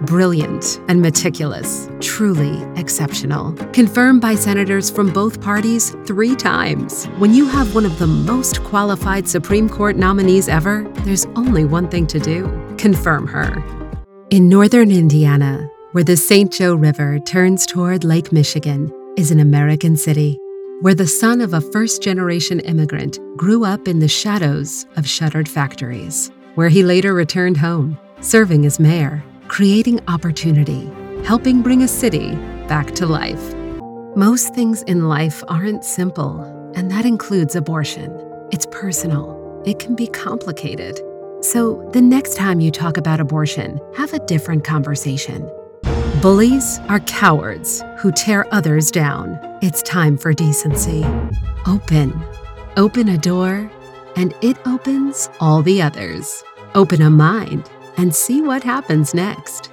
Brilliant and meticulous, truly exceptional. Confirmed by senators from both parties 3 times. When you have one of the most qualified Supreme Court nominees ever, there's only one thing to do: confirm her. In northern Indiana, where the St. Joe River turns toward Lake Michigan, is an American city where the son of a first-generation immigrant grew up in the shadows of shuttered factories, where he later returned home, serving as mayor, creating opportunity, helping bring a city back to life. Most things in life aren't simple, and that includes abortion. It's personal. It can be complicated. So the next time you talk about abortion, have a different conversation. Bullies are cowards who tear others down. It's time for decency. Open a door, and it opens all the others. Open a mind and see what happens next.